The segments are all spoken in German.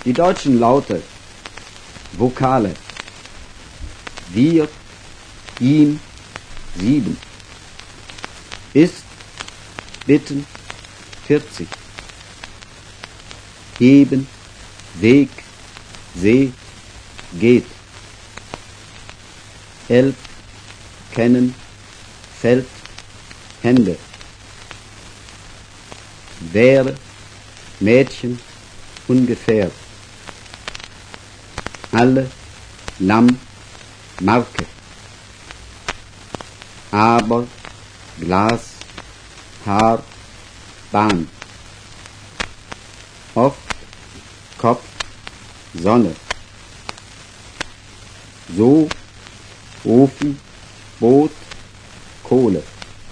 Die deutschen Laute, Vokale. Wir, ihm, 7. Ist, bitten, 40. Geben, Weg, See, geht. 11, kennen, Feld, Hände. Wäre, Mädchen, ungefähr. Alle, Lamm, Marke. Aber, Glas, Haar, Bahn. Oft, Kopf, Sonne. So, Ofen, Boot, Kohle.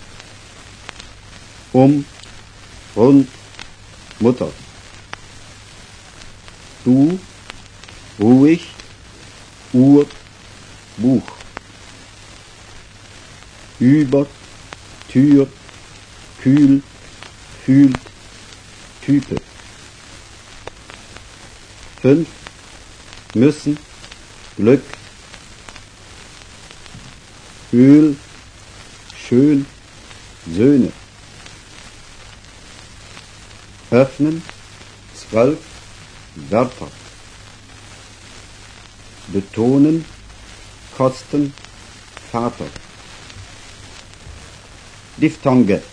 Rund, Mutter. Du, ruhig, Uhr, Buch. Über, Tür, kühl, fühlt, Type. 5, müssen, Glück. Öl, schön, Söhne. Öffnen, 12, Wörter. Betonen, kosten, Vater. Diphthonge.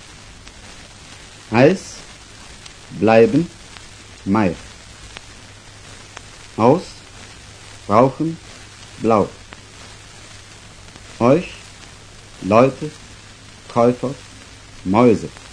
Eis, bleiben, Mai. Aus, rauchen, blau. Euch, Leute, Käufer, Mäuse.